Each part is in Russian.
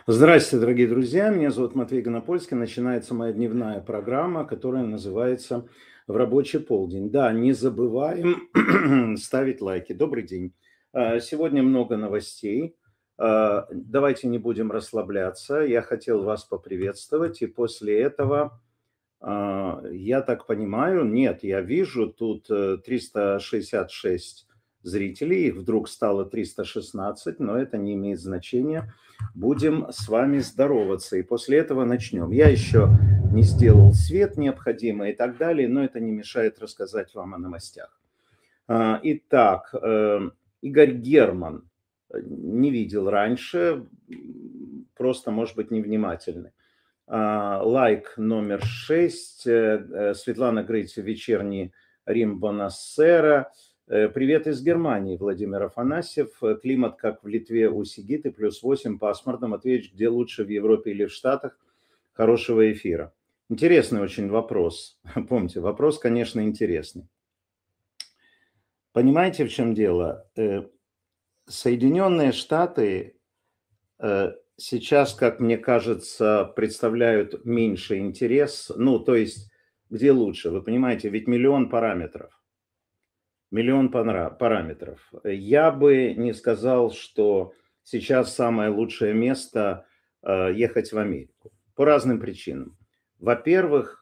Здравствуйте, дорогие друзья. Меня зовут Матвей Гонопольский. Начинается моя дневная программа, которая называется «В рабочий полдень». Да, не забываем ставить лайки. Добрый день. Сегодня много новостей. Давайте не будем расслабляться. Я хотел вас поприветствовать. И после этого, я так понимаю, нет, я вижу тут 366 зрителей. Их вдруг стало 316, но это не имеет значения. Будем с вами здороваться, и после этого начнем. Я еще не сделал свет необходимый и так далее, но это не мешает рассказать вам о новостях. Итак, Игорь Герман. Не видел раньше, просто, может быть, невнимательный. Лайк номер 6. Светлана Грейцев, вечерний Рим, Бонассера. Привет из Германии, Владимир Афанасьев. Климат, как в Литве у Сигиты, +8, пасмурно. Ответь, где лучше, в Европе или в Штатах? Хорошего эфира. Интересный очень вопрос. Помните, вопрос, конечно, интересный. Понимаете, в чем дело? Соединенные Штаты сейчас, как мне кажется, представляют меньший интерес. Ну, то есть, где лучше? Вы понимаете, ведь миллион параметров. Миллион параметров. Я бы не сказал, что сейчас самое лучшее место ехать в Америку. По разным причинам. Во-первых,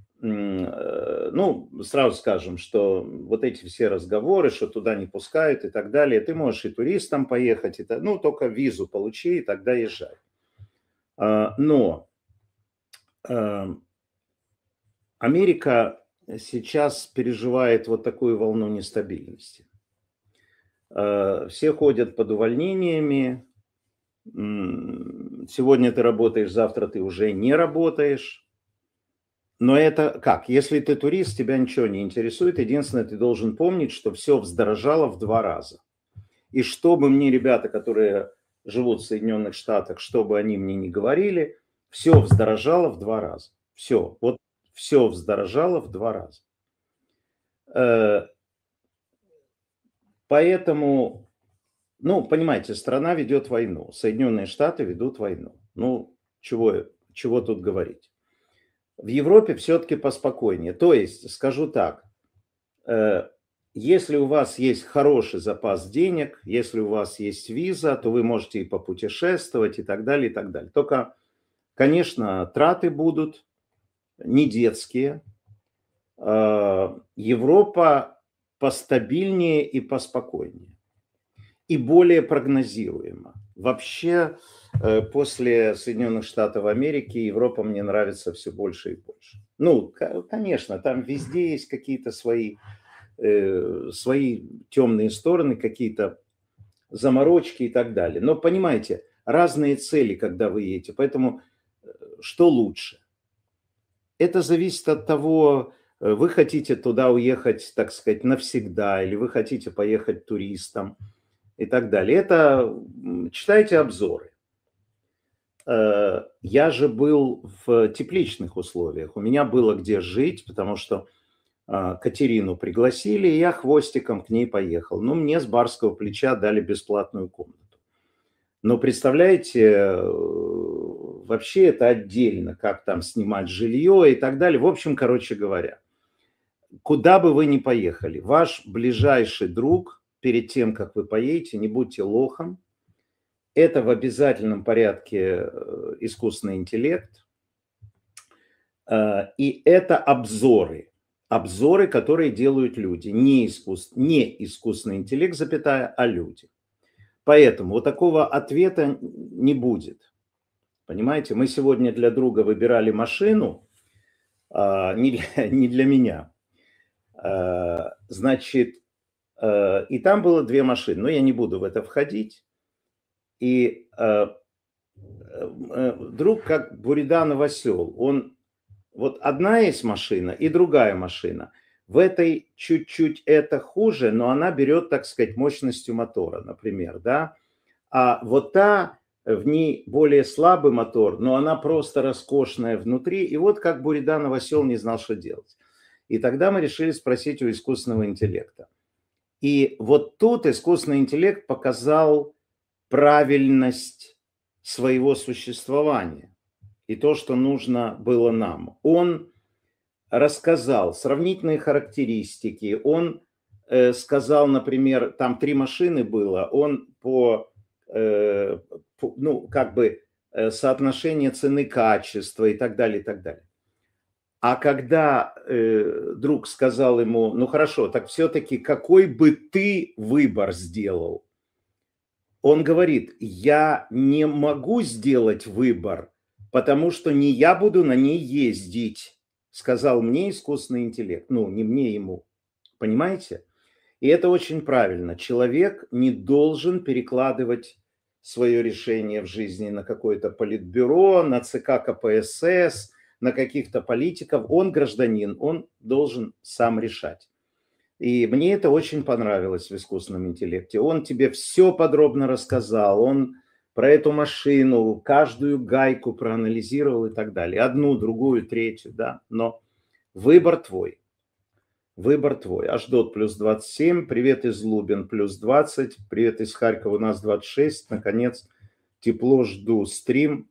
ну, сразу скажем, что вот эти все разговоры, что туда не пускают и так далее, ты можешь и туристом поехать, ну, только визу получи, и тогда езжай. Но Америка сейчас переживает вот такую волну нестабильности. Все ходят под увольнениями. Сегодня ты работаешь, завтра ты уже не работаешь. Но это как? Если ты турист, тебя ничего не интересует. Единственное, ты должен помнить, что все вздорожало в 2 раза. И что бы мне ребята, которые живут в Соединенных Штатах, что бы они мне ни говорили, все вздорожало в 2 раза. Все. Вот все вздорожало в 2 раза. Поэтому, ну, понимаете, страна ведет войну. Соединенные Штаты ведут войну. Ну, чего тут говорить? В Европе все-таки поспокойнее. То есть, скажу так, если у вас есть хороший запас денег, если у вас есть виза, то вы можете и попутешествовать и так далее, и так далее. Только, конечно, траты будут не детские. Европа постабильнее и поспокойнее. И более прогнозируемо. Вообще, после Соединенных Штатов Америки Европа мне нравится все больше и больше. Ну, конечно, там везде есть какие-то свои темные стороны, какие-то заморочки и так далее. Но понимаете, разные цели, когда вы едете. Поэтому что лучше? Это зависит от того, вы хотите туда уехать, так сказать, навсегда, или вы хотите поехать туристом и так далее. Это читайте обзоры. Я же был в тепличных условиях. У меня было где жить, потому что Катерину пригласили, и я хвостиком к ней поехал. Ну, мне с барского плеча дали бесплатную комнату. Но представляете, вообще это отдельно, как там снимать жилье и так далее. В общем, короче говоря, куда бы вы ни поехали, ваш ближайший друг, перед тем, как вы поедете, не будьте лохом, это в обязательном порядке искусственный интеллект, и это обзоры. Обзоры, которые делают люди. Не искусственный интеллект, запятая, а люди. Поэтому вот такого ответа не будет. Понимаете, мы сегодня для друга выбирали машину, не для меня. Значит, и там было 2 машины, но я не буду в это входить. И друг, как Буриданов осел, он вот одна есть машина и другая машина. В этой чуть-чуть это хуже, но она берет, так сказать, мощностью мотора, например, да. А вот та, в ней более слабый мотор, но она просто роскошная внутри. И вот как Буриданов осел не знал, что делать. И тогда мы решили спросить у искусственного интеллекта. И вот тут искусственный интеллект показал правильность своего существования и то, что нужно было нам. Он рассказал сравнительные характеристики, он сказал, например, там 3 машины было, он соотношение цены-качества и так далее, и так далее. А когда друг сказал ему, ну хорошо, так все-таки какой бы ты выбор сделал? Он говорит, я не могу сделать выбор, потому что не я буду на ней ездить, сказал мне искусственный интеллект. Ну, не мне, ему. Понимаете? И это очень правильно. Человек не должен перекладывать свое решение в жизни на какое-то политбюро, на ЦК КПСС, на каких-то политиков. Он гражданин, он должен сам решать. И мне это очень понравилось в искусственном интеллекте. Он тебе все подробно рассказал, он про эту машину, каждую гайку проанализировал и так далее. Одну, другую, третью, да. Но выбор твой. Выбор твой. Аждот плюс 27, привет из Лубен плюс 20, привет из Харькова, у нас 26. Наконец, тепло, жду стрим.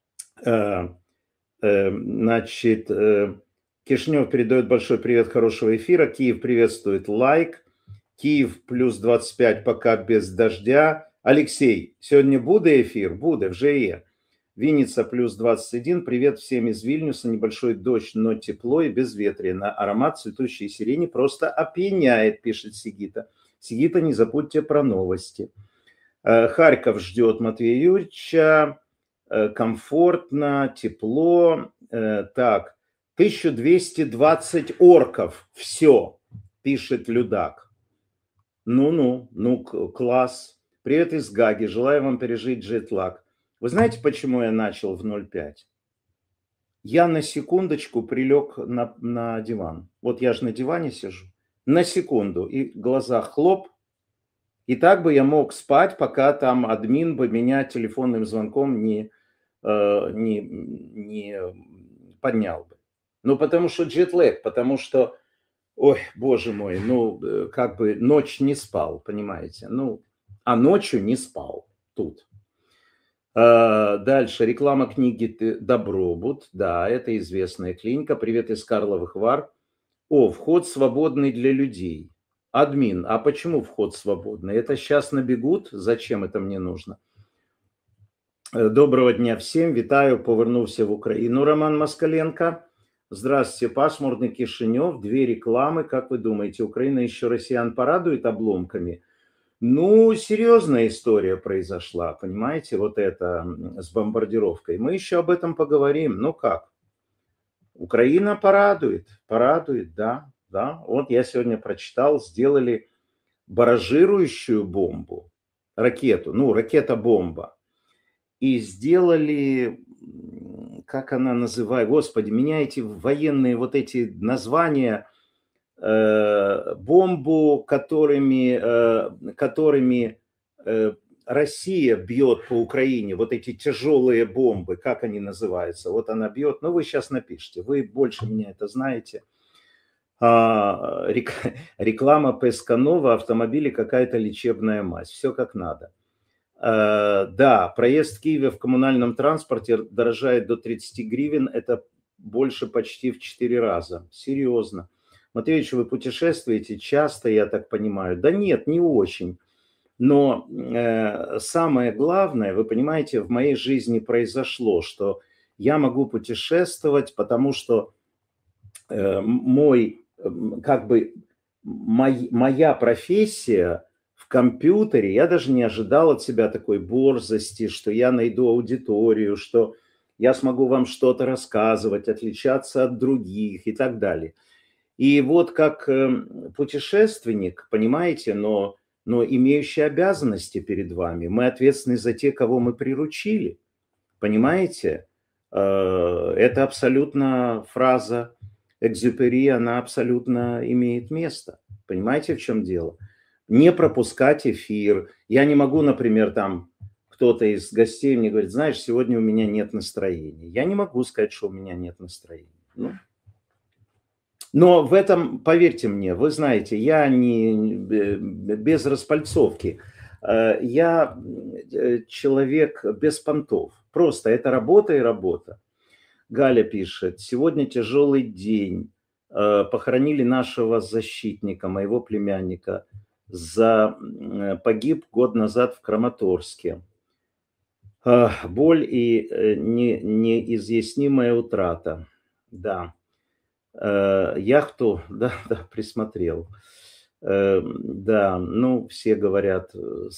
Значит, Кишинев передает большой привет, хорошего эфира. Киев приветствует, лайк. Киев плюс 25, пока без дождя. Алексей, сегодня буде эфир? Буде, вже є. Винница плюс 21. Привет всем из Вильнюса. Небольшой дождь, но тепло и безветренно. Аромат цветущей сирени просто опьяняет, пишет Сигита. Сигита, не забудьте про новости. Харьков ждет Матвея Юрьевича. Комфортно, тепло. Так, 1220 орков. Все, пишет Людак. Ну, класс. Привет из Гаги. Желаю вам пережить джетлаг. Вы знаете, почему я начал в 0,5? Я на секундочку прилег на диван. Вот я же на диване сижу. На секунду. И глаза хлоп. И так бы я мог спать, пока там админ бы меня телефонным звонком не поднял бы. Ну, потому что джетлэг, потому что, ой, боже мой, как бы ночь не спал, понимаете? А ночью не спал тут. Дальше. Реклама книги «Добробут». Да, это известная клиника. Привет из Карловых Вар. Вход свободный для людей. Админ, а почему вход свободный? Это сейчас набегут? Зачем это мне нужно? Доброго дня всем. Вітаю, повернувся в Украину. Роман Москаленко. Здравствуйте. Пасмурный Кишинев. 2 рекламы. Как вы думаете, Украина еще россиян порадует обломками? Серьезная история произошла, понимаете, вот это с бомбардировкой. Мы еще об этом поговорим. Как? Украина порадует, да. Вот я сегодня прочитал, сделали баражирующую бомбу, ракету, ракета-бомба. И сделали, как она называет, господи, меня эти военные вот эти названия... бомбу, которыми Россия бьет по Украине, вот эти тяжелые бомбы, как они называются, вот она бьет, вы сейчас напишите, вы больше меня это знаете. Реклама ПСК Нова, автомобили, какая-то лечебная мазь, все как надо. Да, проезд в Киеве в коммунальном транспорте дорожает до 30 гривен, это больше почти в 4 раза, серьезно. Матвеевич, вы путешествуете часто, я так понимаю? Да нет, не очень. Но самое главное, вы понимаете, в моей жизни произошло, что я могу путешествовать, потому что моя профессия в компьютере, я даже не ожидал от себя такой борзости, что я найду аудиторию, что я смогу вам что-то рассказывать, отличаться от других и так далее. И вот как путешественник, понимаете, но имеющий обязанности перед вами, мы ответственны за те, кого мы приручили, понимаете? Это абсолютно фраза Экзюпери, она абсолютно имеет место. Понимаете, в чем дело? Не пропускать эфир. Я не могу, например, там кто-то из гостей мне говорит, знаешь, сегодня у меня нет настроения. Я не могу сказать, что у меня нет настроения. Но в этом, поверьте мне, вы знаете, я не без распальцовки. Я человек без понтов. Просто это работа и работа. Галя пишет: сегодня тяжелый день. Похоронили нашего защитника, моего племянника. Погиб год назад в Краматорске. Боль и неизъяснимая утрата. Да. Яхту, да, присмотрел. Да, ну, все говорят, у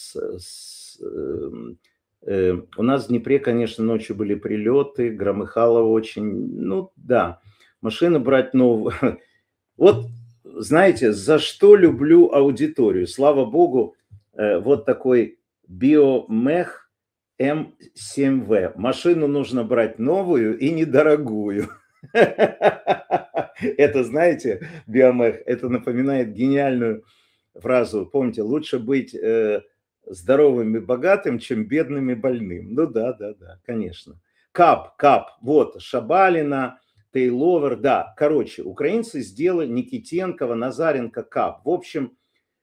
нас в Днепре, конечно, ночью были прилеты, громыхало очень, ну, да, машину брать новую. Вот, знаете, за что люблю аудиторию? Слава богу, вот такой биомех М7В. Машину нужно брать новую и недорогую. Это, знаете, биомех, это напоминает гениальную фразу. Помните, лучше быть здоровым и богатым, чем бедным и больным. Ну да, конечно. Кап, вот, Шабалина, Тейловер, да. Короче, украинцы сделали Никитенкова, Назаренко, Кап. В общем,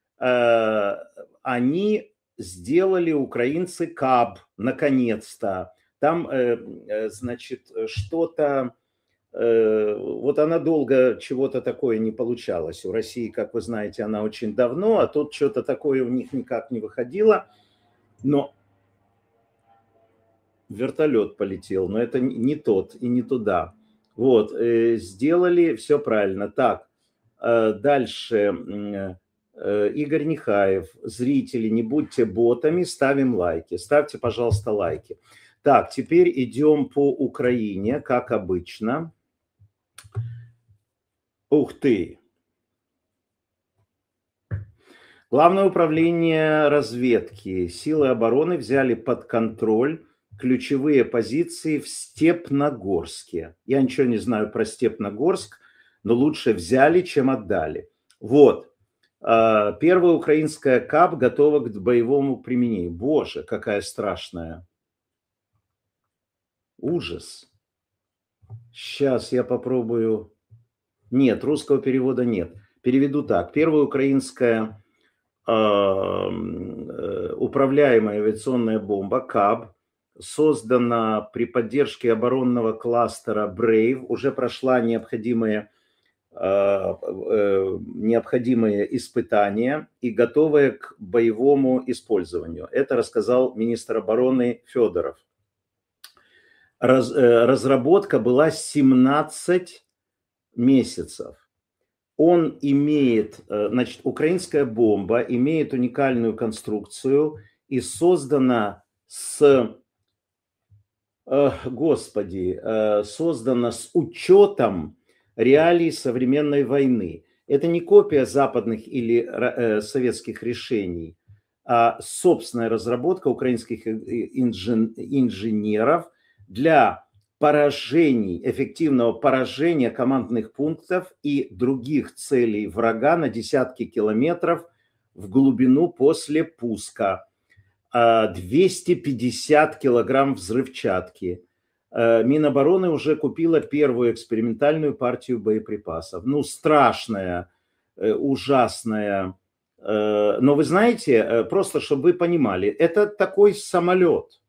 они сделали, украинцы, Кап, наконец-то. Там, значит, что-то... Вот она долго чего-то такое не получалось. У России, как вы знаете, она очень давно, а тут что-то такое у них никак не выходило. Но вертолет полетел, но это не тот и не туда. Вот, сделали все правильно. Так, дальше. Игорь Нехаев. Зрители, не будьте ботами, ставим лайки. Ставьте, пожалуйста, лайки. Так, теперь идем по Украине, как обычно. Ух ты! Главное управление разведки. Силы обороны взяли под контроль ключевые позиции в Степногорске. Я ничего не знаю про Степногорск, но лучше взяли, чем отдали. Вот. Первая украинская КАП готова к боевому применению. Боже, какая страшная. Ужас. Сейчас я попробую. Нет, русского перевода нет. Переведу так. Первая украинская управляемая авиационная бомба КАБ создана при поддержке оборонного кластера Brave, уже прошла необходимые испытания и готовая к боевому использованию. Это рассказал министр обороны Федоров. Разработка была 17 месяцев. Он имеет, значит, украинская бомба имеет уникальную конструкцию и создана создана с учетом реалий современной войны. Это не копия западных или советских решений, а собственная разработка украинских инженеров для эффективного поражения командных пунктов и других целей врага на десятки километров в глубину после пуска. 250 килограмм взрывчатки. Минобороны уже купила первую экспериментальную партию боеприпасов. Ну, страшная, ужасная. Но вы знаете, просто чтобы вы понимали, это такой самолет.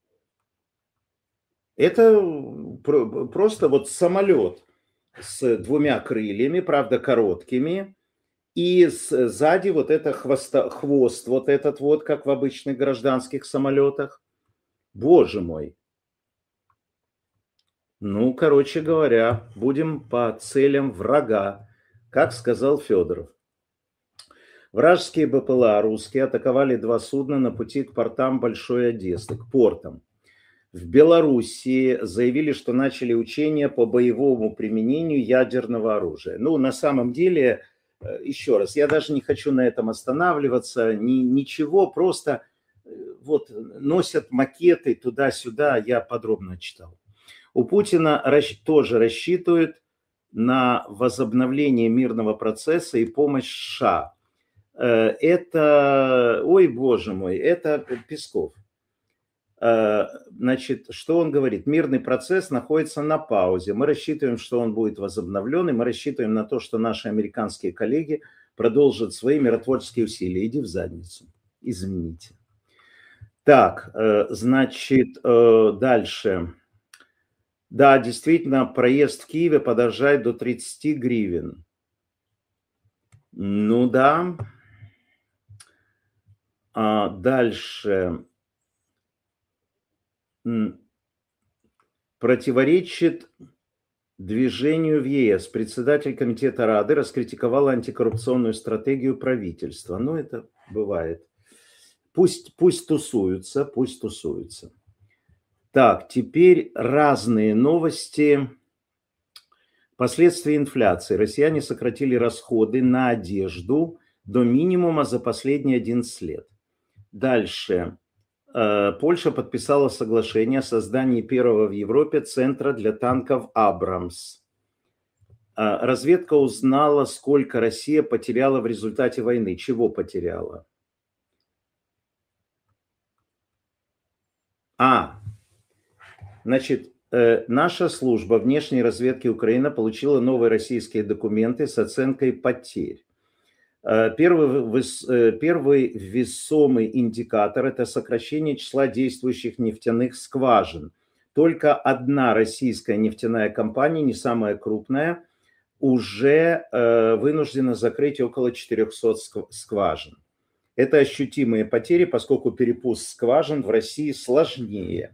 Это просто вот самолет с двумя крыльями, правда, короткими, и сзади вот это хвост, вот этот вот, как в обычных гражданских самолетах. Боже мой. Ну, короче говоря, будем по целям врага, как сказал Федоров. Вражеские БПЛА русские атаковали 2 судна на пути к портам Большой Одессы, к портам. В Белоруссии заявили, что начали учения по боевому применению ядерного оружия. Ну, на самом деле, еще раз, я даже не хочу на этом останавливаться, ничего, просто вот носят макеты туда-сюда, я подробно читал. У Путина тоже рассчитывают на возобновление мирного процесса и помощь США. Это, ой, боже мой, это Песков. Значит, что он говорит? Мирный процесс находится на паузе. Мы рассчитываем, что он будет возобновлен, и мы рассчитываем на то, что наши американские коллеги продолжат свои миротворческие усилия. Иди в задницу. Извините. Так, значит, дальше. Да, действительно, проезд в Киеве подорожает до 30 гривен. Ну да. Дальше. Противоречит движению в ЕС. Председатель комитета Рады раскритиковал антикоррупционную стратегию правительства. Ну, это бывает. Пусть тусуются, пусть тусуются. Так, теперь разные новости. Последствия инфляции. Россияне сократили расходы на одежду до минимума за последние 11 лет. Дальше. Польша подписала соглашение о создании первого в Европе центра для танков «Абрамс». Разведка узнала, сколько Россия потеряла в результате войны. Чего потеряла? Значит, наша служба внешней разведки Украины получила новые российские документы с оценкой потерь. Первый весомый индикатор – это сокращение числа действующих нефтяных скважин. Только одна российская нефтяная компания, не самая крупная, уже вынуждена закрыть около 400 скважин. Это ощутимые потери, поскольку перепуск скважин в России сложнее.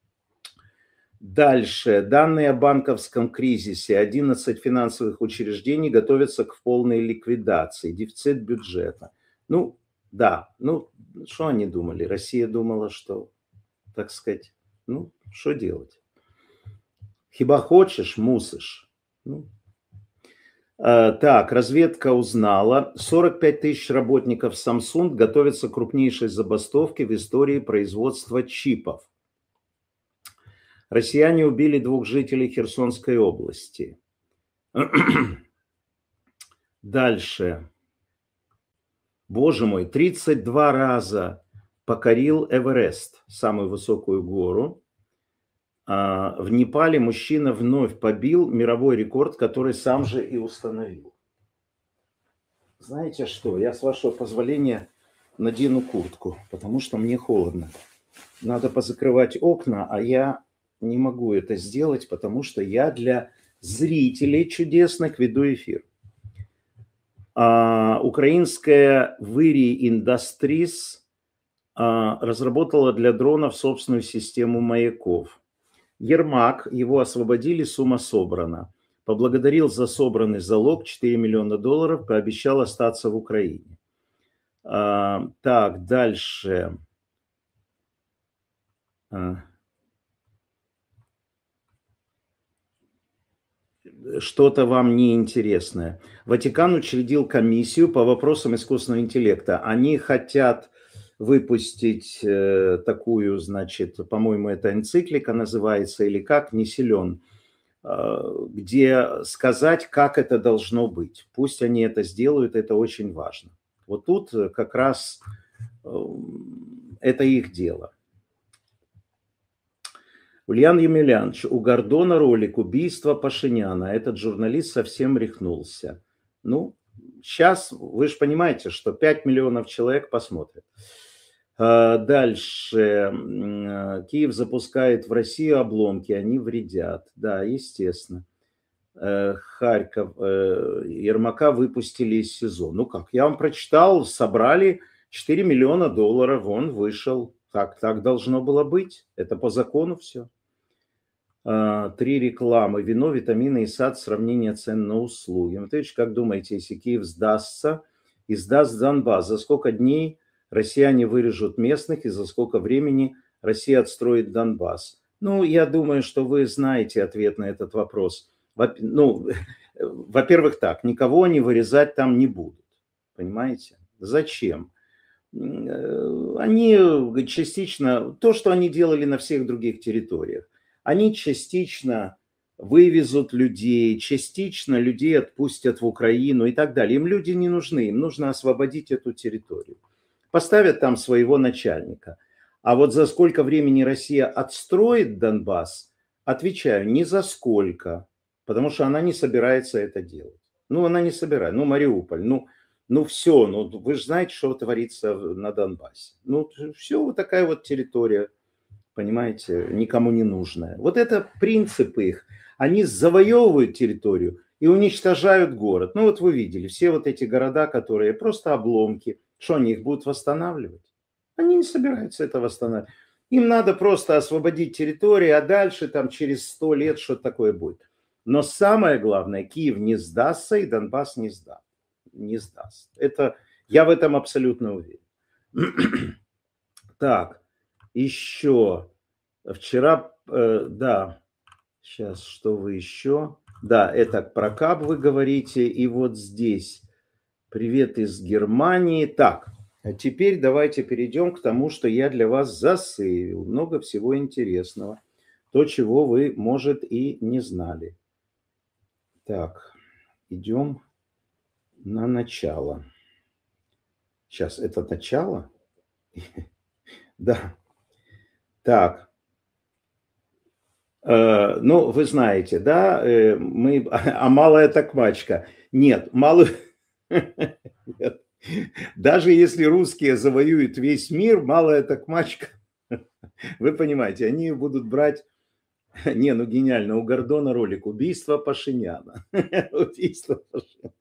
Дальше. Данные о банковском кризисе. 11 финансовых учреждений готовятся к полной ликвидации. Дефицит бюджета. Ну, да. Ну, что они думали? Россия думала, что, так сказать, ну, что делать? Хиба хочешь, мусишь. Ну. Так, разведка узнала. 45 тысяч работников Samsung готовятся к крупнейшей забастовке в истории производства чипов. Россияне убили 2 жителей Херсонской области. Дальше. Боже мой, 32 раза покорил Эверест, самую высокую гору. В Непале мужчина вновь побил мировой рекорд, который сам же и установил. Знаете что, я, с вашего позволения, надену куртку, потому что мне холодно. Надо позакрывать окна, а я не могу это сделать, потому что я для зрителей чудесных веду эфир. Украинская Выри Industries разработала для дронов собственную систему маяков. Ермак, его освободили, сумма собрана. Поблагодарил за собранный залог $4 миллиона, пообещал остаться в Украине. Так, дальше. Что-то вам неинтересное. Ватикан учредил комиссию по вопросам искусственного интеллекта. Они хотят выпустить такую, значит, по-моему, это энциклика называется, или как, не силен, где сказать, как это должно быть. Пусть они это сделают, это очень важно. Вот тут как раз это их дело. Ульян Емельянович, у Гордона ролик «Убийство Пашиняна». Этот журналист совсем рехнулся. Ну, сейчас вы же понимаете, что 5 миллионов человек посмотрят. Дальше. Киев запускает в Россию обломки, они вредят. Да, естественно. Харьков. Ермака выпустили из СИЗО. Ну как, я вам прочитал, собрали $4 миллиона, он вышел. Так должно было быть. Это по закону все. 3 рекламы. Вино, витамины и сад. Сравнение цен на услуги. Матвеевич, как думаете, если Киев сдастся и сдаст Донбасс, за сколько дней россияне вырежут местных и за сколько времени Россия отстроит Донбасс? Ну, я думаю, что вы знаете ответ на этот вопрос. Ну, во-первых, так, никого они вырезать там не будут. Понимаете? Зачем? Они частично, то, что они делали на всех других территориях, они частично вывезут людей, частично людей отпустят в Украину и так далее. Им люди не нужны, им нужно освободить эту территорию. Поставят там своего начальника. А вот за сколько времени Россия отстроит Донбасс, отвечаю, ни за сколько, потому что она не собирается это делать. Ну, она не собирается. Ну, Мариуполь, ну, Ну все, ну вы же знаете, что творится на Донбассе. Ну все, вот такая вот территория, понимаете, никому не нужная. Вот это принципы их. Они завоевывают территорию и уничтожают город. Ну вот вы видели, все вот эти города, которые просто обломки, что они их будут восстанавливать? Они не собираются это восстанавливать. Им надо просто освободить территорию, а дальше там через 100 лет что-то такое будет. Но самое главное, Киев не сдастся и Донбасс не сдаст. Не сдаст. Это, я в этом абсолютно уверен. Так, еще. Вчера, да, сейчас, что вы еще? Да, это про КАП вы говорите. И вот здесь привет из Германии. Так, а теперь давайте перейдем к тому, что я для вас засейвил. Много всего интересного. То, чего вы, может, и не знали. Так, идем на начало. Сейчас, это начало? Да. Так. Ну, вы знаете, да, мы... А малая такмачка. Нет, малую... Нет. Даже если русские завоюют весь мир, малая такмачка, вы понимаете, они будут брать... Не, ну гениально, у Гордона ролик «Убийство Пашиняна». Убийство Пашиняна.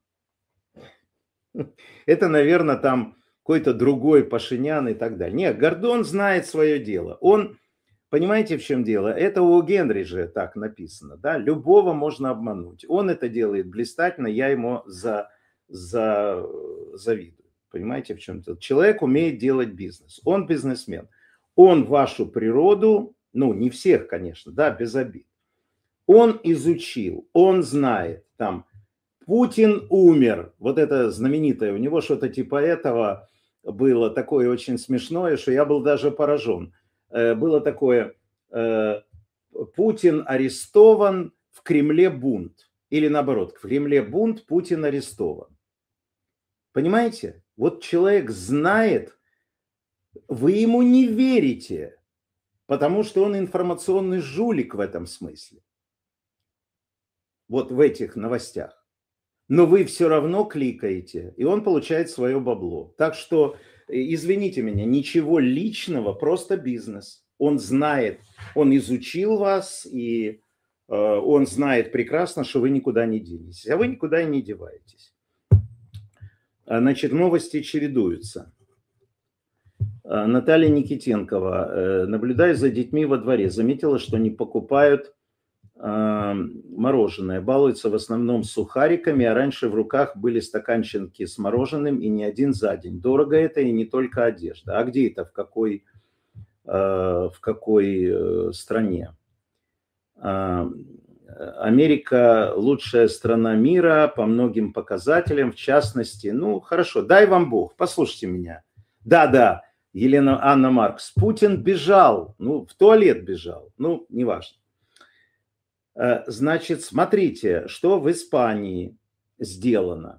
Это, наверное, там какой-то другой Пашинян и так далее. Нет, Гордон знает свое дело. Он, понимаете, в чем дело? Это у Генри же так написано, да? Любого можно обмануть. Он это делает блистательно, я ему завидую. Понимаете, в чем дело? Человек умеет делать бизнес. Он бизнесмен. Он вашу природу, ну, не всех, конечно, да, без обид. Он изучил, он знает, там, Путин умер. Вот это знаменитое. У него что-то типа этого было такое очень смешное, что я был даже поражен. Было такое: Путин арестован, в Кремле бунт. Или наоборот, в Кремле бунт, Путин арестован. Понимаете? Вот человек знает, вы ему не верите, потому что он информационный жулик в этом смысле. Вот в этих новостях. Но вы все равно кликаете, и он получает свое бабло. Так что, извините меня, ничего личного, просто бизнес. Он знает, он изучил вас, и он знает прекрасно, что вы никуда не денетесь. А вы никуда и не деваетесь. Значит, новости чередуются. Наталья Никитенкова, наблюдая за детьми во дворе, заметила, что не покупают мороженое. Балуются в основном сухариками, а раньше в руках были стаканчики с мороженым и не один за день. Дорого это и не только одежда. А где это, в какой стране? Америка лучшая страна мира по многим показателям, в частности, ну хорошо, дай вам Бог, послушайте меня. Да, Елена Анна Маркс, Путин бежал, ну в туалет бежал, ну неважно. Значит, смотрите, что в Испании сделано.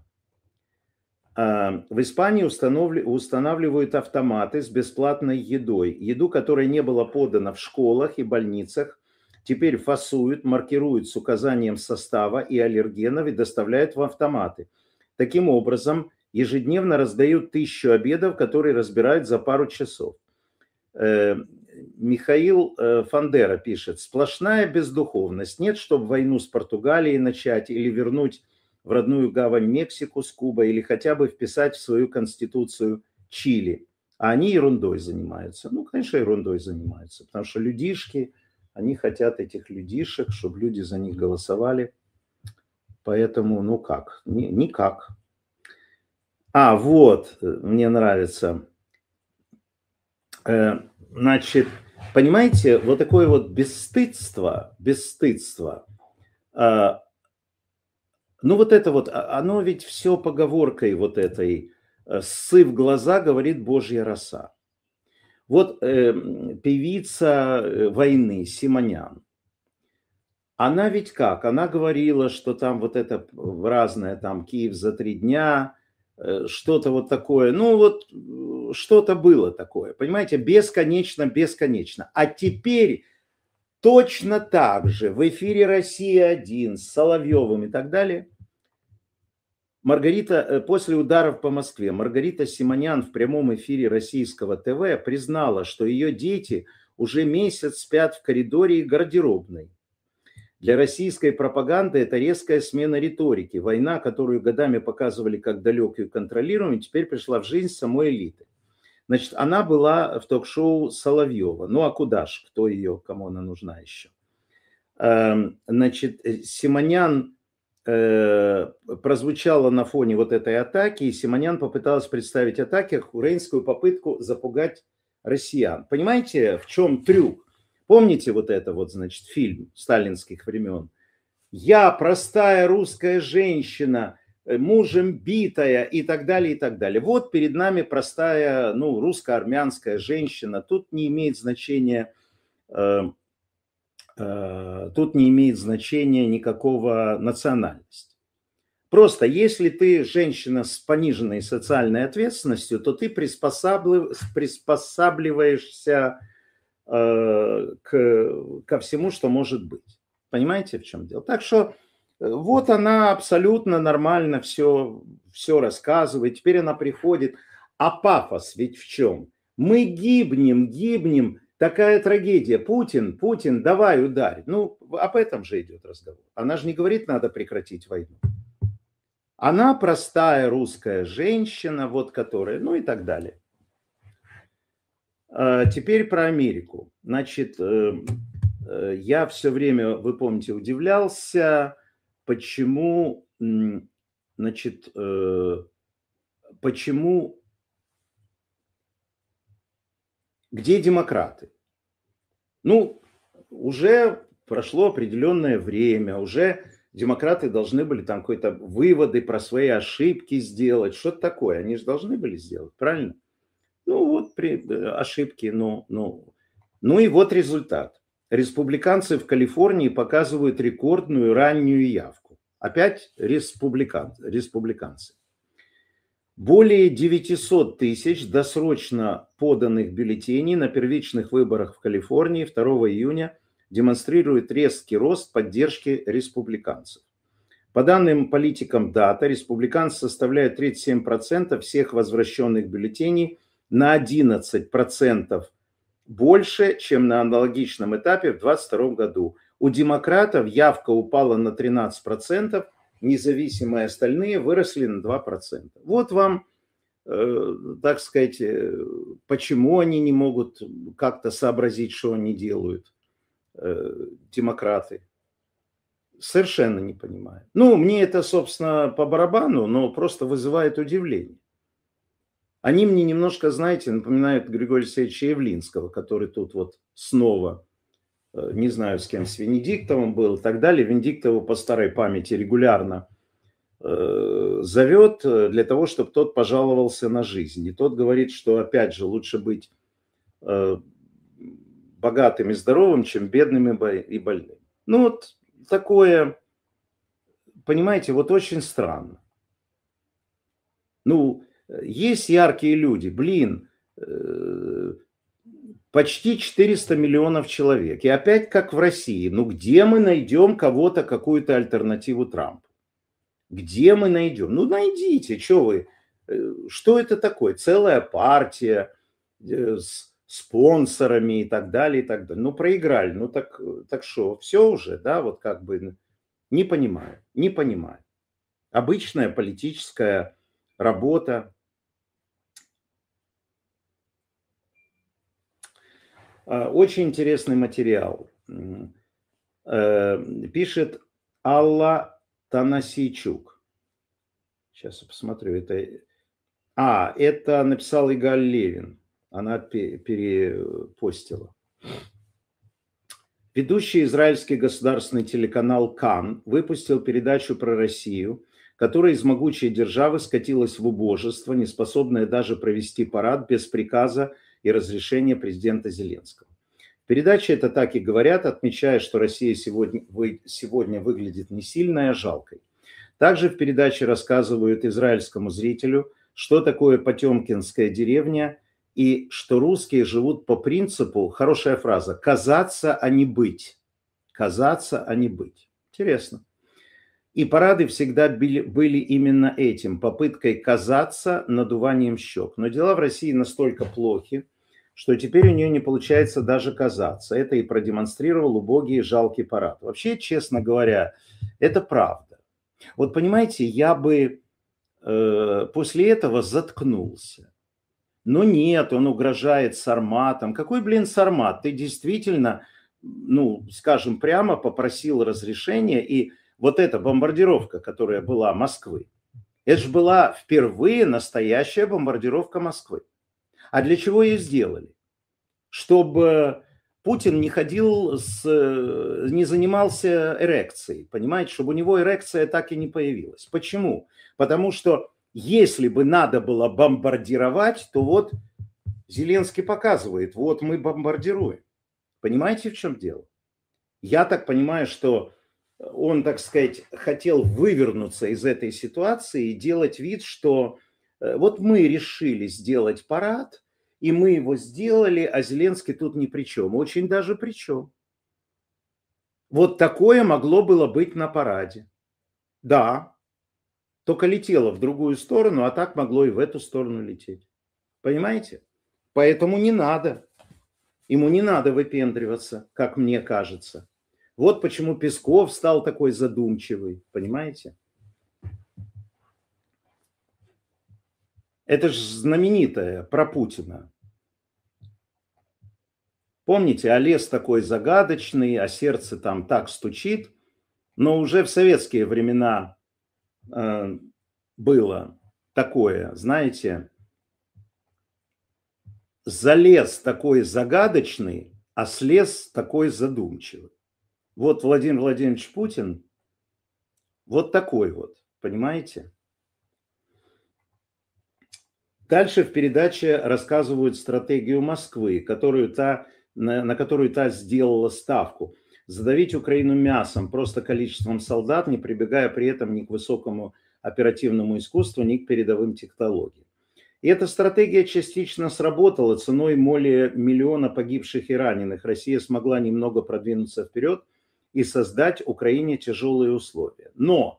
В Испании устанавливают автоматы с бесплатной едой. Еду, которая не была подана в школах и больницах, теперь фасуют, маркируют с указанием состава и аллергенов и доставляют в автоматы. Таким образом, ежедневно раздают 1000 обедов, которые разбирают за пару часов. Михаил Фандера пишет: сплошная бездуховность. Нет, чтобы войну с Португалией начать или вернуть в родную гавань Мексику с Кубой, или хотя бы вписать в свою конституцию Чили. А они ерундой занимаются. Ну, конечно, ерундой занимаются, потому что людишки, они хотят этих людишек, чтобы люди за них голосовали. Поэтому, ну как? Никак. Вот, мне нравится. Значит, понимаете, вот такое вот бесстыдство, ну вот это вот, оно ведь все поговоркой вот этой: «Ссы в глаза, говорит Божья роса». Вот певица войны Симонян, она ведь как? Она говорила, что там вот это разное, там Киев за 3 дня, что-то вот такое, ну вот что-то было такое, понимаете, бесконечно. А теперь точно так же в эфире «Россия-1» с Соловьевым и так далее После ударов по Москве Маргарита Симонян в прямом эфире российского ТВ признала, что ее дети уже месяц спят в коридоре и гардеробной. Для российской пропаганды это резкая смена риторики. Война, которую годами показывали как далекую и контролируемую, теперь пришла в жизнь самой элиты. Значит, она была в ток-шоу Соловьева. Ну а куда ж, кто ее, кому она нужна еще? Значит, Симонян прозвучала на фоне вот этой атаки, и Симонян попыталась представить атаки, украинскую попытку запугать россиян. Понимаете, в чем трюк? Помните вот это вот, значит, фильм сталинских времен? Я простая русская женщина, мужем битая и так далее, и так далее. Вот перед нами простая, ну, русско-армянская женщина. Тут не имеет значения никакого национальности. Просто если ты женщина с пониженной социальной ответственностью, то ты приспосабливаешься ко всему, что может быть. Понимаете, в чем дело? Так что вот она абсолютно нормально все рассказывает. Теперь она приходит. А пафос ведь в чем? Мы гибнем. Такая трагедия. Путин, давай ударь. Ну, об этом же идет разговор. Она же не говорит, надо прекратить войну. Она простая русская женщина, вот которая, ну и так далее. Теперь про Америку. Значит, я все время, вы помните, удивлялся, почему, значит, где демократы? Ну, уже прошло определенное время, уже демократы должны были там какие-то выводы про свои ошибки сделать, что-то такое. Они же должны были сделать, правильно? Ну, вот ошибки, ну и вот результат. Республиканцы в Калифорнии показывают рекордную раннюю явку. Опять республиканцы. Более 900 тысяч досрочно поданных бюллетеней на первичных выборах в Калифорнии 2 июня демонстрирует резкий рост поддержки республиканцев. По данным политикам дата, республиканцы составляют 37% всех возвращенных бюллетеней, на 11% больше, чем на аналогичном этапе в 2022 году. У демократов явка упала на 13%, независимые остальные выросли на 2%. Вот вам, так сказать, почему они не могут как-то сообразить, что они делают, демократы. Совершенно не понимаю. Ну, мне это, собственно, по барабану, но просто вызывает удивление. Они мне немножко, знаете, напоминают Григория Алексеевича Явлинского, который тут вот снова, не знаю, с кем, с Венедиктовым был и так далее. Венедиктову по старой памяти регулярно зовет для того, чтобы тот пожаловался на жизнь. И тот говорит, что, опять же, лучше быть богатым и здоровым, чем бедным и больным. Ну, вот такое, понимаете, вот очень странно. Ну, есть яркие люди, почти 400 миллионов человек. И опять как в России, ну где мы найдем кого-то, какую-то альтернативу Трампу? Где мы найдем? Ну найдите, что вы, что это такое? Целая партия с спонсорами и так далее, и так далее. Ну проиграли, ну так что, все уже, да, вот как бы, не понимаю. Обычная политическая работа. Очень интересный материал. Пишет Алла Танасийчук. Сейчас я посмотрю. Это написал Игаль Левин. Она перепостила. Ведущий израильский государственный телеканал Кан выпустил передачу про Россию, которая из могучей державы скатилась в убожество, не способная даже провести парад без приказа и разрешения президента Зеленского. В передаче это так и говорят, отмечая, что Россия сегодня выглядит не сильной, а жалкой. Также в передаче рассказывают израильскому зрителю, что такое потемкинская деревня и что русские живут по принципу, хорошая фраза, казаться, а не быть. Казаться, а не быть. Интересно. И парады всегда были именно этим, попыткой казаться, надуванием щек. Но дела в России настолько плохи, что теперь у нее не получается даже казаться. Это и продемонстрировал убогий и жалкий парад. Вообще, честно говоря, это правда. Вот понимаете, я бы после этого заткнулся. Но нет, он угрожает сарматом. Какой, блин, сармат? Ты действительно, ну, скажем прямо, попросил разрешения. И вот эта бомбардировка, которая была Москвы, это же была впервые настоящая бомбардировка Москвы. А для чего ее сделали? Чтобы Путин не ходил не занимался эрекцией, понимаете, чтобы у него эрекция так и не появилась. Почему? Потому что если бы надо было бомбардировать, то вот Зеленский показывает, вот мы бомбардируем. Понимаете, в чем дело? Я так понимаю, что он, так сказать, хотел вывернуться из этой ситуации и делать вид, что вот мы решили сделать парад, и мы его сделали, а Зеленский тут ни при чем. Очень даже при чем. Вот такое могло было быть на параде. Да, только летело в другую сторону, а так могло и в эту сторону лететь. Понимаете? Поэтому не надо. Ему не надо выпендриваться, как мне кажется. Вот почему Песков стал такой задумчивый. Понимаете? Это же знаменитое про Путина. Помните, а лес такой загадочный, а сердце там так стучит. Но уже в советские времена было такое, знаете, залез такой загадочный, а слез такой задумчивый. Вот Владимир Владимирович Путин вот такой вот, понимаете? Дальше в передаче рассказывают стратегию Москвы, на которую та сделала ставку. Задавить Украину мясом, просто количеством солдат, не прибегая при этом ни к высокому оперативному искусству, ни к передовым технологиям. И эта стратегия частично сработала. Ценой более 1 миллиона погибших и раненых Россия смогла немного продвинуться вперед и создать Украине тяжелые условия. Но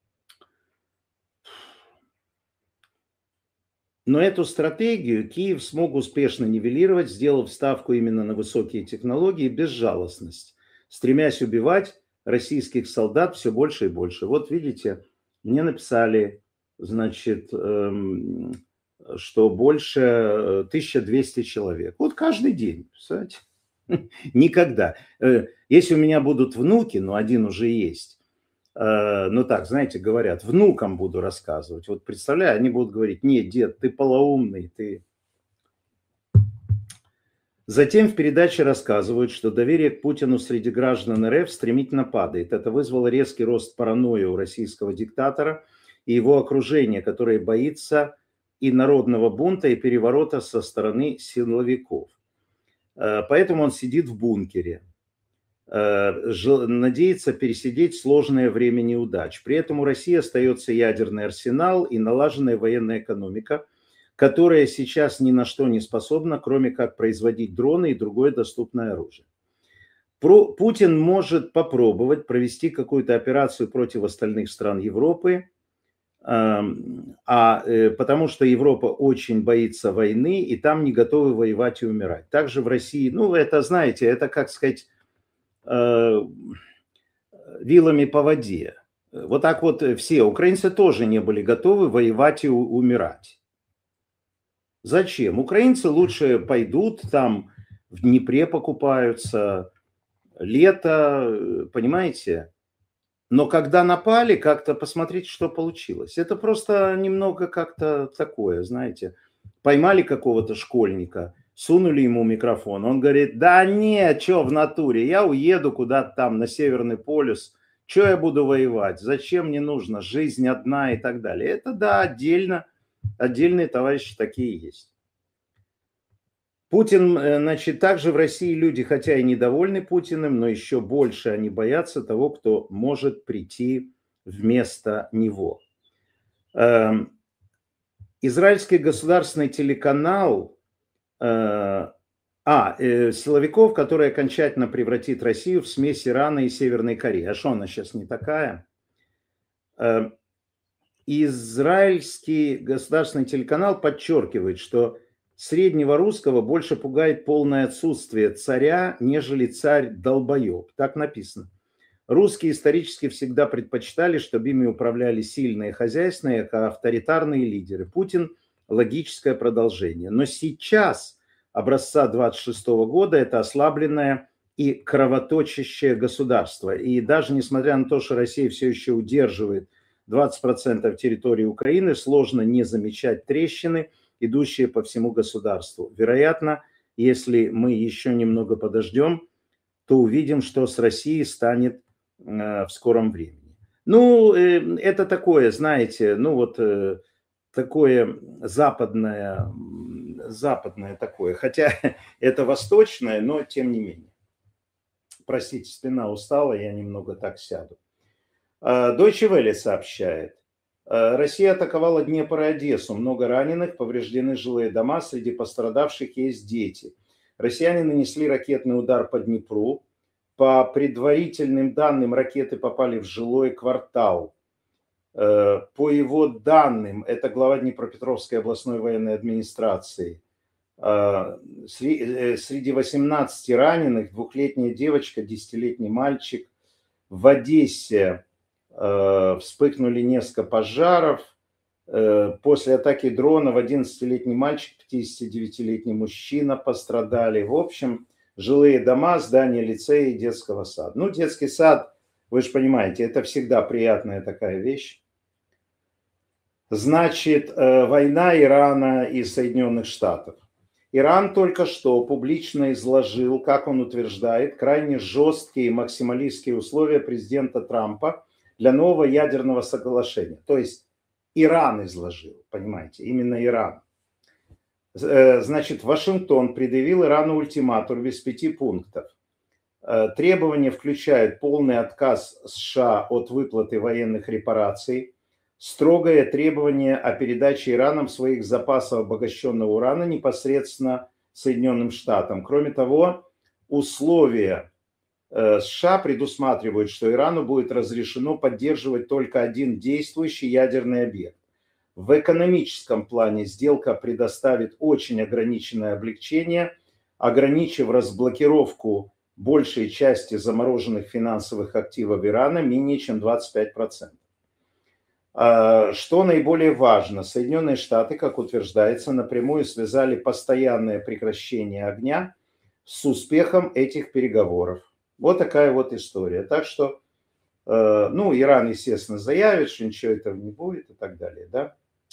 эту стратегию Киев смог успешно нивелировать, сделав ставку именно на высокие технологии и безжалостность, стремясь убивать российских солдат все больше и больше. Вот видите, мне написали, значит, что больше 1200 человек. Вот каждый день, представляете? Никогда. Если у меня будут внуки, но один уже есть, ну так, знаете, говорят, внукам буду рассказывать. Вот представляю, они будут говорить: нет, дед, ты полоумный, ты... Затем в передаче рассказывают, что доверие к Путину среди граждан РФ стремительно падает. Это вызвало резкий рост паранойи у российского диктатора и его окружения, которое боится и народного бунта, и переворота со стороны силовиков. Поэтому он сидит в бункере, надеется пересидеть сложное время неудач. При этом у России остается ядерный арсенал и налаженная военная экономика, которая сейчас ни на что не способна, кроме как производить дроны и другое доступное оружие. Путин может попробовать провести какую-то операцию против остальных стран Европы, потому что Европа очень боится войны, и там не готовы воевать и умирать. Также в России, ну, это, знаете, это, как сказать, вилами по воде. Вот так вот все. Украинцы тоже не были готовы воевать и умирать. Зачем? Украинцы лучше пойдут там в Днепре покупаются, лето, понимаете? Но когда напали, как-то посмотрите, что получилось. Это просто немного как-то такое, знаете. Поймали какого-то школьника, сунули ему микрофон. Он говорит: да нет, что в натуре, я уеду куда-то там на Северный полюс. Что я буду воевать? Зачем мне нужно? Жизнь одна и так далее. Это да, отдельные товарищи такие есть. Путин, значит, также в России люди, хотя и недовольны Путиным, но еще больше они боятся того, кто может прийти вместо него. Израильский государственный телеканал, силовиков, который окончательно превратит Россию в смесь Ирана и Северной Кореи. А что она сейчас не такая? Израильский государственный телеканал подчеркивает, что среднего русского больше пугает полное отсутствие царя, нежели царь долбоеб. Так написано. Русские исторически всегда предпочитали, чтобы ими управляли сильные хозяйственные, авторитарные лидеры. Путин – логическое продолжение. Но сейчас, образца 26 года, это ослабленное и кровоточащее государство. И даже несмотря на то, что Россия все еще удерживает 20% территории Украины, сложно не замечать трещины, идущие по всему государству. Вероятно, если мы еще немного подождем, то увидим, что с Россией станет в скором времени. Ну, это такое, знаете, ну вот такое западное такое, хотя это восточное, но тем не менее. Простите, спина устала, я немного так сяду. Deutsche Welle сообщает. Россия атаковала Днепр и Одессу. Много раненых, повреждены жилые дома, среди пострадавших есть дети. Россияне нанесли ракетный удар по Днепру. По предварительным данным, ракеты попали в жилой квартал. По его данным, это глава Днепропетровской областной военной администрации, среди 18 раненых 2-летняя девочка, 10-летний мальчик. В Одессе вспыхнули несколько пожаров. После атаки дронов 11-летний мальчик, 59-летний мужчина пострадали. В общем, жилые дома, здания лицея и детского сада. Ну, детский сад, вы же понимаете, это всегда приятная такая вещь. Значит, война Ирана и Соединенных Штатов. Иран только что публично изложил, как он утверждает, крайне жесткие максималистские условия президента Трампа для нового ядерного соглашения. То есть Иран изложил, понимаете, именно Иран. Значит, Вашингтон предъявил Ирану ультиматум без 5 пунктов. Требования включают полный отказ США от выплаты военных репараций, строгое требование о передаче Ираном своих запасов обогащенного урана непосредственно Соединенным Штатам. Кроме того, условия США предусматривают, что Ирану будет разрешено поддерживать только один действующий ядерный объект. В экономическом плане сделка предоставит очень ограниченное облегчение, ограничив разблокировку большей части замороженных финансовых активов Ирана менее чем 25%. Что наиболее важно, Соединенные Штаты, как утверждается, напрямую связали постоянное прекращение огня с успехом этих переговоров. Вот такая вот история. Так что, ну, Иран, естественно, заявит, что ничего этого не будет и так далее, да.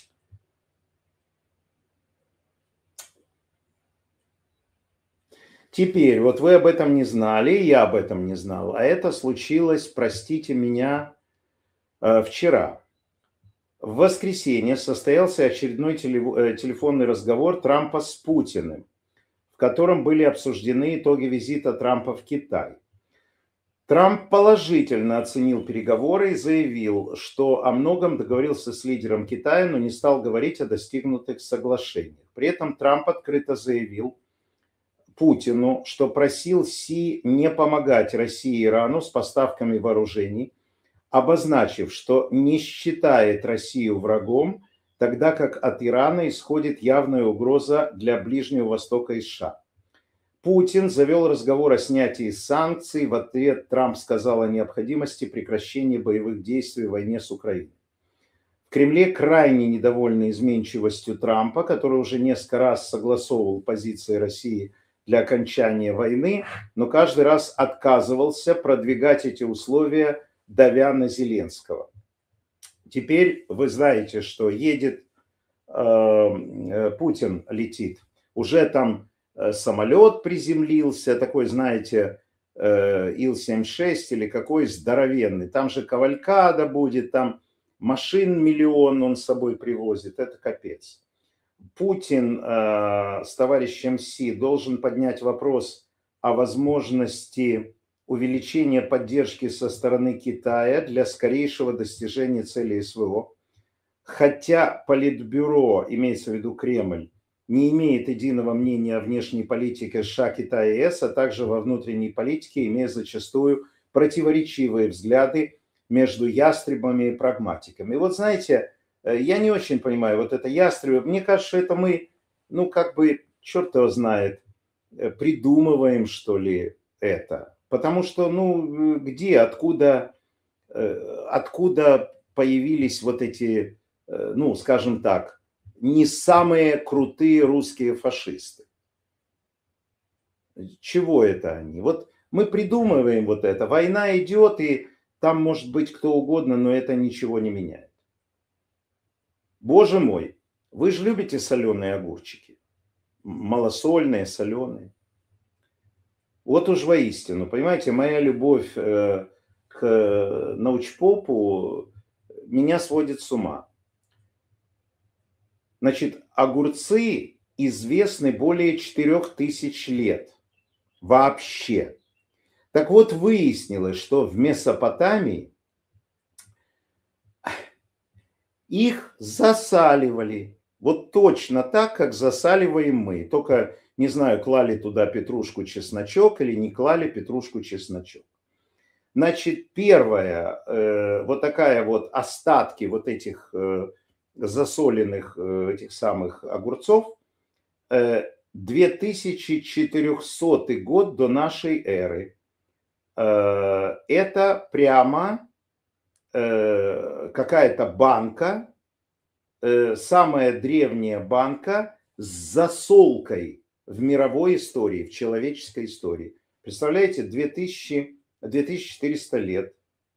Теперь, вот вы об этом не знали, я об этом не знал, а это случилось, простите меня, вчера. В воскресенье состоялся очередной телефонный разговор Трампа с Путиным, в котором были обсуждены итоги визита Трампа в Китай. Трамп положительно оценил переговоры и заявил, что о многом договорился с лидером Китая, но не стал говорить о достигнутых соглашениях. При этом Трамп открыто заявил Путину, что просил Си не помогать России и Ирану с поставками вооружений, обозначив, что не считает Россию врагом, тогда как от Ирана исходит явная угроза для Ближнего Востока и США. Путин завел разговор о снятии санкций. В ответ Трамп сказал о необходимости прекращения боевых действий в войне с Украиной. В Кремле крайне недовольны изменчивостью Трампа, который уже несколько раз согласовывал позиции России для окончания войны, но каждый раз отказывался продвигать эти условия, давя на Зеленского. Теперь вы знаете, что едет Путин, летит. Уже там самолет приземлился, такой, знаете, Ил-76 или какой здоровенный. Там же кавалькада будет, там машин миллион он с собой привозит. Это капец. Путин с товарищем Си должен поднять вопрос о возможности увеличения поддержки со стороны Китая для скорейшего достижения цели СВО. Хотя Политбюро, имеется в виду Кремль, не имеет единого мнения о внешней политике США, Китая и ЕС, а также во внутренней политике, имея зачастую противоречивые взгляды между ястребами и прагматиками. И вот знаете, я не очень понимаю, вот это ястребы, мне кажется, это мы, ну как бы, черт его знает, придумываем, что ли, это. Потому что, ну, где, откуда появились вот эти, ну, скажем так, не самые крутые русские фашисты? Чего это они? Вот мы придумываем вот это. Война идет, и там может быть кто угодно, но это ничего не меняет. Боже мой, вы же любите соленые огурчики. Малосольные, соленые. Вот уж воистину, понимаете, моя любовь к научпопу меня сводит с ума. Значит, огурцы известны более 4000 лет. Вообще. Так вот, выяснилось, что в Месопотамии их засаливали. Вот точно так, как засаливаем мы. Только, не знаю, клали туда петрушку, чесночок или не клали петрушку, чесночок. Значит, первое, вот такая вот остатки вот этих засоленных этих самых огурцов, 2400 год до нашей эры. Это прямо какая-то банка, самая древняя банка с засолкой в мировой истории, в человеческой истории. Представляете, 2400 лет.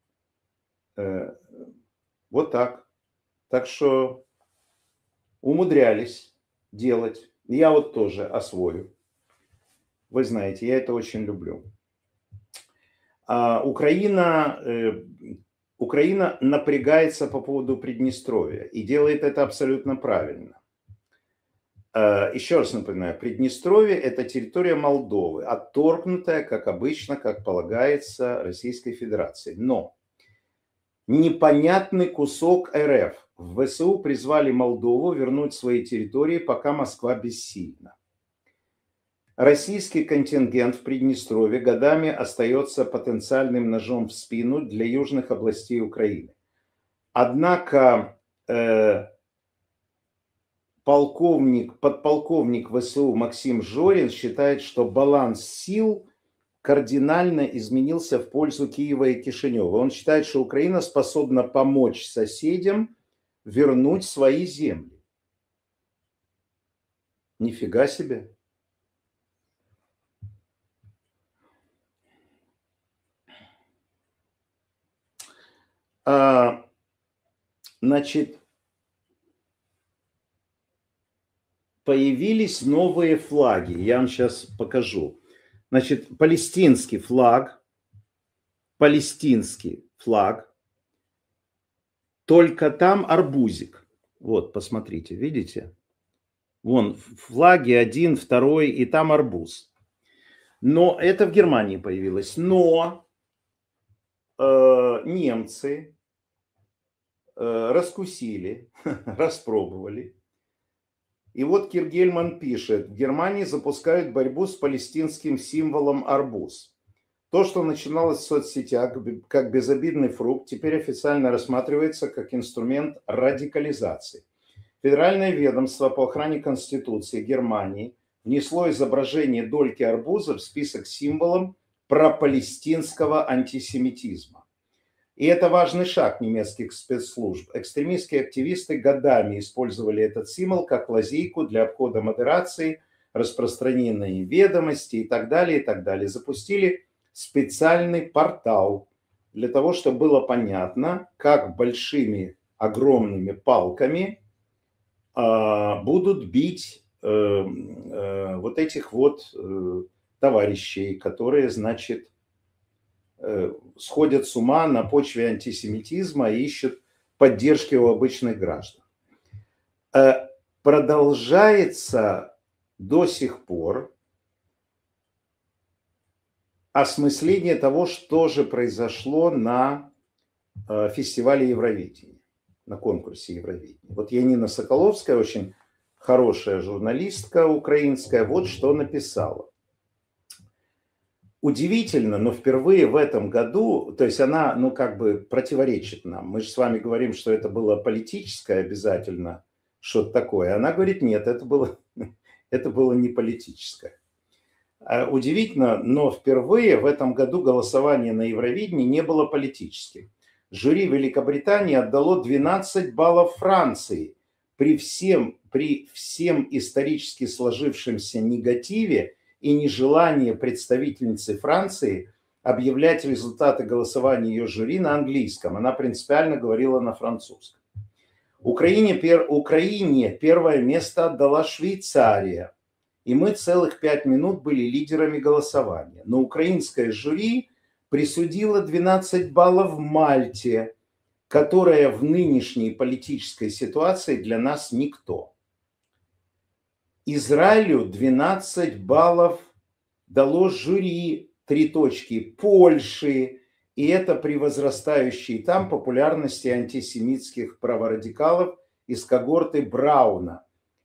Вот так. Так что умудрялись делать. Я вот тоже освою. Вы знаете, я это очень люблю. Украина напрягается по поводу Приднестровья и делает это абсолютно правильно. Еще раз напоминаю, Приднестровье – это территория Молдовы, отторгнутая, как обычно, как полагается, Российской Федерацией. Но непонятный кусок РФ. В ВСУ призвали Молдову вернуть свои территории, пока Москва бессильна. Российский контингент в Приднестровье годами остается потенциальным ножом в спину для южных областей Украины. Однако подполковник ВСУ Максим Жорин считает, что баланс сил кардинально изменился в пользу Киева и Кишинева. Он считает, что Украина способна помочь соседям вернуть свои земли. Нифига себе. Значит, появились новые флаги. Я вам сейчас покажу. Значит, палестинский флаг, только там арбузик. Вот, посмотрите, видите? Вон флаги 1, 2, и там арбуз. Но это в Германии появилось. Но немцы раскусили, распробовали. И вот Кир Гельман пишет: в Германии запускают борьбу с палестинским символом арбуз. То, что начиналось в соцсетях как безобидный фрукт, теперь официально рассматривается как инструмент радикализации. Федеральное ведомство по охране Конституции Германии внесло изображение дольки арбуза в список символов пропалестинского антисемитизма. И это важный шаг немецких спецслужб. Экстремистские активисты годами использовали этот символ как лазейку для обхода модерации, распространения ведомостей и так далее, и так далее. Запустили специальный портал для того, чтобы было понятно, как большими огромными палками будут бить вот этих вот товарищей, которые, значит, сходят с ума на почве антисемитизма и ищут поддержки у обычных граждан. Продолжается до сих пор осмысление того, что же произошло на фестивале Евровидения, на конкурсе Евровидения. Вот Янина Соколовская, очень хорошая журналистка украинская, вот что написала. удивительно, но впервые в этом году, то есть она, ну, как бы противоречит нам. Мы же с вами говорим, что это было политическое обязательно, что-то такое. Она говорит, нет, это было не политическое. Удивительно, но впервые в этом году голосование на Евровидении не было политическим. Жюри Великобритании отдало 12 баллов Франции при всем исторически сложившемся негативе и нежелании представительницы Франции объявлять результаты голосования ее жюри на английском. Она принципиально говорила на французском. Украине первое место отдала Швейцария. И мы целых 5 минут были лидерами голосования. Но украинское жюри присудило 12 баллов Мальте, которая в нынешней политической ситуации для нас никто. Израилю 12 баллов дало жюри, 3 точки, Польши, и это при возрастающей там популярности антисемитских праворадикалов из когорты Брауна.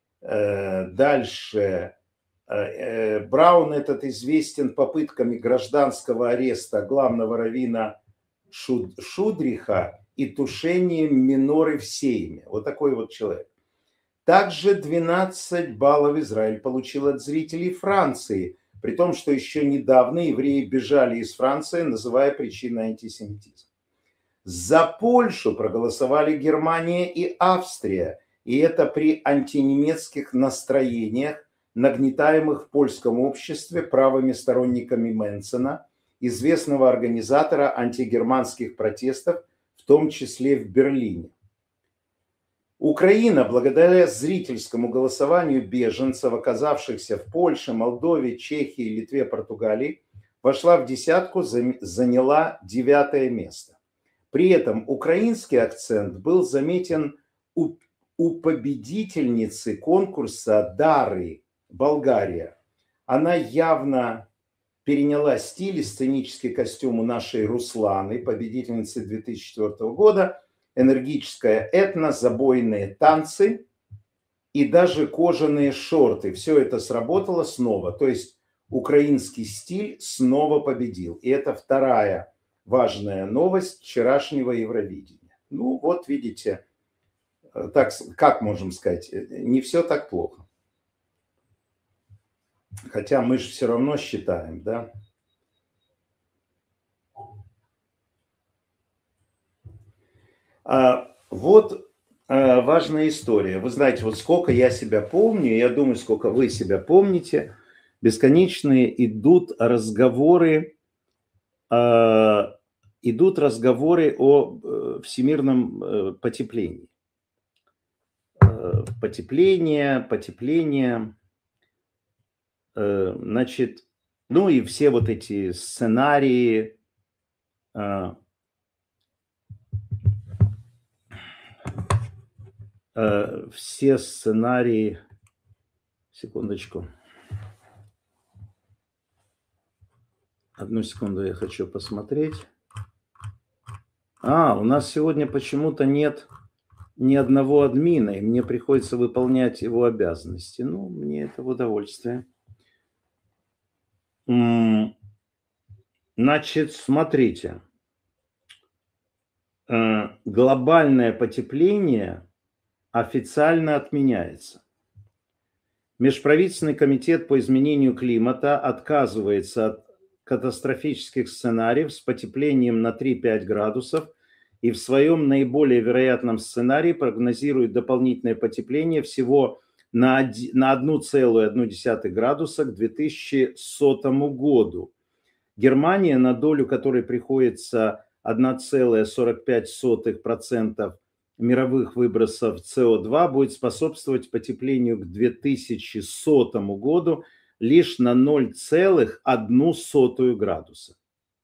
Дальше. Браун этот известен попытками гражданского ареста главного раввина Шудриха и тушением миноры в Сейме. Вот такой вот человек. Также 12 баллов Израиль получил от зрителей Франции, при том, что еще недавно евреи бежали из Франции, называя причиной антисемитизм. За Польшу проголосовали Германия и Австрия, и это при антинемецких настроениях, нагнетаемых в польском обществе правыми сторонниками Менцена, известного организатора антигерманских протестов, в том числе в Берлине. Украина, благодаря зрительскому голосованию беженцев, оказавшихся в Польше, Молдове, Чехии, Литве, Португалии, вошла в десятку, заняла 9 место. При этом украинский акцент был заметен у победительницы конкурса Дары, Болгария. Она явно переняла стиль и сценический костюм у нашей Русланы, победительницы 2004 года, энергическое этно, забойные танцы и даже кожаные шорты. Все это сработало снова. То есть украинский стиль снова победил. И это вторая важная новость вчерашнего Евровидения. Ну вот видите, так, как можем сказать, не все так плохо. Хотя мы же все равно считаем, да? Вот важная история. Вы знаете, вот сколько я себя помню, я думаю, сколько вы себя помните, бесконечные идут разговоры о всемирном потеплении. Потепление. Значит, ну и все вот эти сценарии, секундочку. Одну секунду, я хочу посмотреть. У нас сегодня почему-то нет ни одного админа, и мне приходится выполнять его обязанности. Ну, мне это в удовольствие. Значит, смотрите. Глобальное потепление официально отменяется. Межправительственный комитет по изменению климата отказывается от катастрофических сценариев с потеплением на 3-5 градусов и в своем наиболее вероятном сценарии прогнозирует дополнительное потепление всего на 1,1 градуса к 2100 году. Германия, на долю которой приходится 1,45% мировых выбросов СО2, будет способствовать потеплению к 2100 году лишь на 0,1 градуса.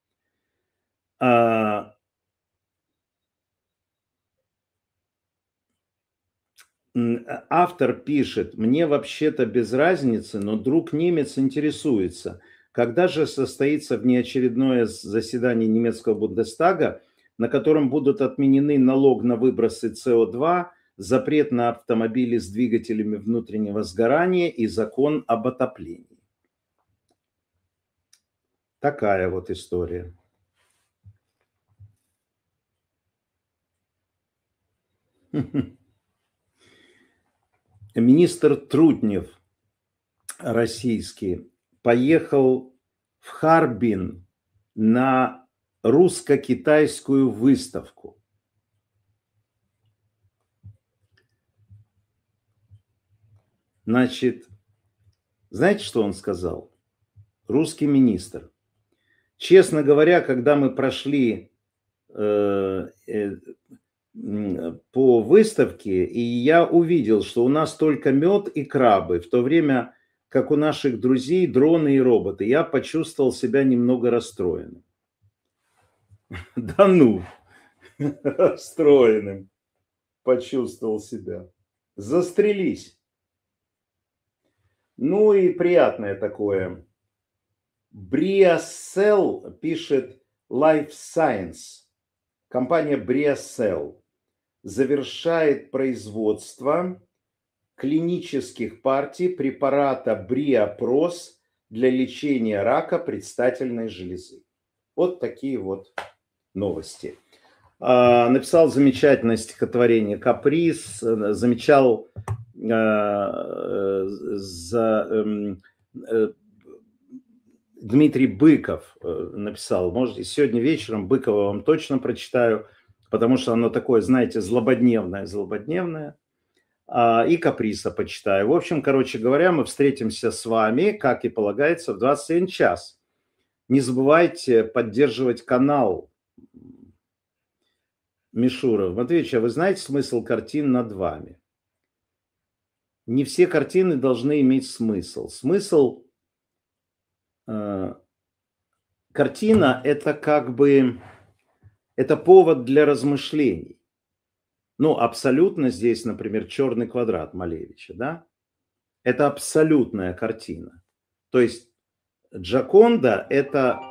Автор пишет: мне вообще-то без разницы, но друг немец интересуется, когда же состоится внеочередное заседание немецкого Бундестага, на котором будут отменены налог на выбросы СО2, запрет на автомобили с двигателями внутреннего сгорания и закон об отоплении. Такая вот история. Министр Трутнев, российский, поехал в Харбин на русско-китайскую выставку. Значит, знаете, что он сказал? Русский министр. Честно говоря, когда мы прошли по выставке, и я увидел, что у нас только мед и крабы, в то время как у наших друзей дроны и роботы, я почувствовал себя немного расстроенным. Да ну, расстроенным почувствовал себя. Застрелись. Ну и приятное такое. Briacell пишет Life Science. Компания Briacell завершает производство клинических партий препарата Бриапрос для лечения рака предстательной железы. Вот такие вот новости. Написал замечательное стихотворение «Каприз», замечал Дмитрий Быков написал. Можете сегодня вечером Быкова вам точно прочитаю, потому что оно такое, знаете, злободневное. И Каприса почитаю. В общем, короче говоря, мы встретимся с вами, как и полагается, в 21 час. Не забывайте поддерживать канал. Мишуров. Матвеевич, а вы знаете смысл картин над вами? Не все картины должны иметь смысл. Смысл... Картина – это как бы, это повод для размышлений. Ну, абсолютно здесь, например, «Черный квадрат» Малевича, да? Это абсолютная картина. То есть Джоконда – это…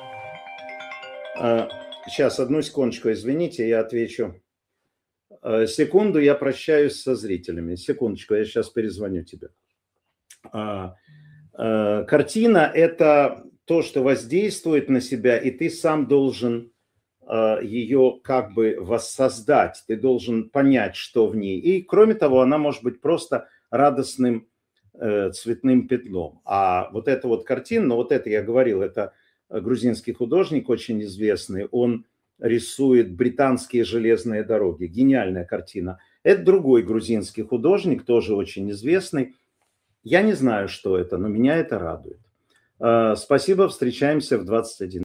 Сейчас, одну секундочку, извините, я отвечу. Секунду, я прощаюсь со зрителями. Секундочку, я сейчас перезвоню тебе. Картина – это то, что воздействует на себя, и ты сам должен ее как бы воссоздать. Ты должен понять, что в ней. И, кроме того, она может быть просто радостным цветным пятном. А вот эта вот картина, ну вот это я говорил, это грузинский художник очень известный. Он рисует британские железные дороги. Гениальная картина. Это другой грузинский художник, тоже очень известный. Я не знаю, что это, но меня это радует. Спасибо, встречаемся в 21.